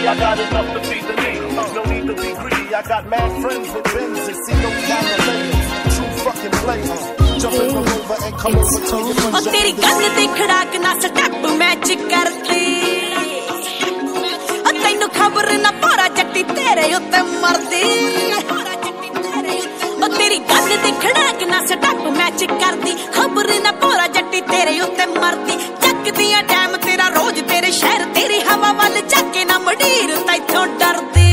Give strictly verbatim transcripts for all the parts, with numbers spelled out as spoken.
I got enough to feed the need. No need to be greedy. I got mad friends with Benzes. See no calculators. True fucking players. Jumping from over and come over to your friends. Oh, तेरी gun दे खड़ाक ना step match करती. Oh, तैनू खबर ना पारा जट्टी तेरे उत्ते मरदी. Oh, तेरी गन दे खड़ाक ना स्टेप मैच करती. खबर ना पारा जट्टी तेरे उत्ते मरदी. जग दिया डैम तेरा रोज तेरे शहर तेरी हवा वाल जाके ना मडीर तैथों डरदी.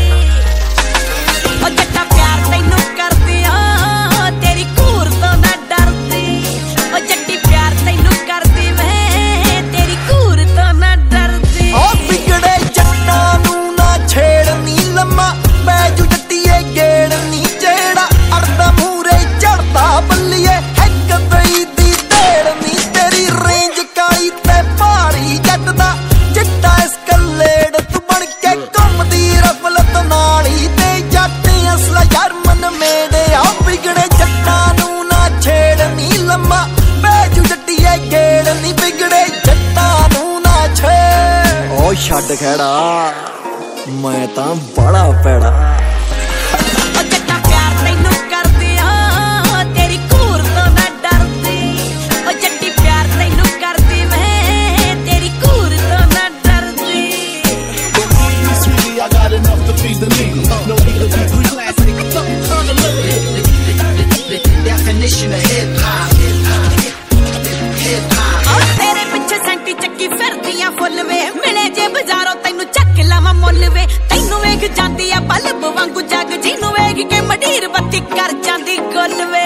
ओ जट्टा प्यार तैनू करदी आ तेरी कूर तो ना डरदी. ओ जट्टी प्यार तैनू करदी मैं तेरी कूर तो ना डरदी. ओ बिगड़े जट्टा नू ना छेड़नी लम्मा बैजू जट्टीए गेड़नी जेड़ा अड़दा मूरे चढ़दा बल्लिए हैक दई दी देड़नी. तेरी रेंज काली ते भारी जट दा चिट्टा एस्कलेड तू बन के घुमदी रफलत नाली ते जट असला जर्मन मेडे. आ बिगड़े जट्टा नू ना छेड़नी लम्मा बैजू जट्टीए गेड़नी. बिगड़े जट्टा नू ना छेड़ ओ छड्ड खैड़ा मैं तां बड़ा पैड़ा. ओ जट्टा प्यार तैनू करदी आ तेरी कूर तो ना डरदी. ओ जट्टी प्यार तैनू करदी मैं तेरी कूर तो ना डरदी. Believe me, sweetie, I got enough to feed the need. No need to be greedy. Classic, something turn a little. Definition of hip hop. Hip hop. ओ तेरे पिछे सैंटी चक्की फिरदियां फुੱਲ वे मिले जे बाजारों तैनू चक लावां मुੱਲ वे. तैनू वेख जांदी आ बल्ब वांगू जग जिनू वेख के मडीर बत्ती कर जांदी गुल वे.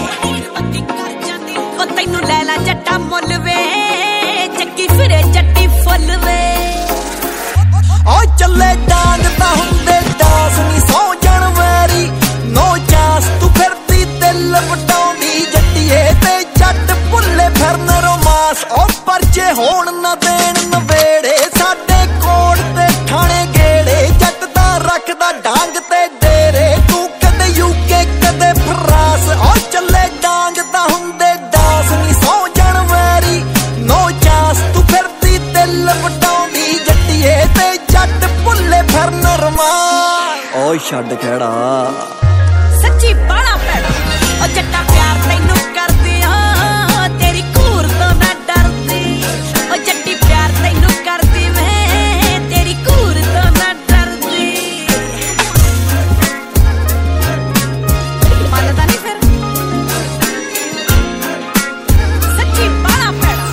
ओ तैनू ले ला जट्टा मुੱਲ वे चक्की फिरे जट्टी फुੱਲ वे. ओ चले डांग ता हुंदे डांस नी सौ जनवरी नो चांस तू फिरदी दिल पटाउंदी जट्टीए ते जट भुल्ले फिरन रोमांस. ओ परचे होण ना देण नवेड़े साडे कोट ते थाणे गेड़े. जट दा रखदा डांग ते डेरे तू कदे यूके कदे फ्रांस. ओ चले डांग ता हुंदे डांस नी सौ जनवरी नो चांस तू फिरदी दिल पटाउंदी जट्टीए ते जट भुल्ले फिरन रोमांस. ओ छड्ड खैड़ा सच्ची बड़ा पैड़ा. ओ जट्टा प्यार तैनू करदी आ तेरी कूर तो ना डरदी. ओ जट्टी प्यार तैनू करदी मैं तेरी कूर तो ना डरदी. मनदा नहीं फिर सच्ची बड़ा पैड़ा.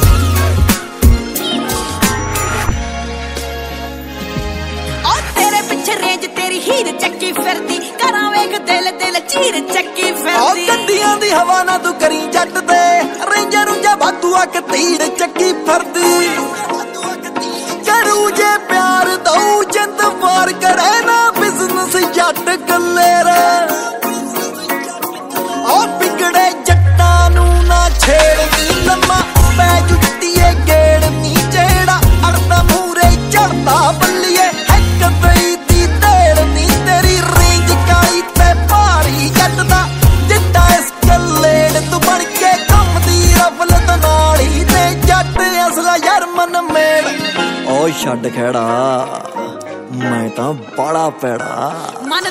ओ तेरे पिछे रेंज तेरी हीर चक्की फिरदी. करा वेख दिल दिल चीर चक्की ओ फिरदी. गड्डियां दी हवा ना तू करी जट दे रेंजर रुंजा बातू अक तीर चक्की फरदी. करू जे प्यार दऊ जिंद वार करे ना बिजनेस जट गलेरा. ओ बिगड़े जट्टा नू ना छेड़नी लम्मा बैजू जट्टीए गेड़नी जेड़ा अड़दा मूरे चढ़दा बल्लिए हैक दई दी देड़नी. तेरी रेंज काली ते भारी जट दा चिट्टा एस्कलेड तू बन के घुमदी रफलत नाली ते जट असला जर्मन मेड़. ओ छड्ड खैड़ा मैं तां बड़ा पैड़ा. मन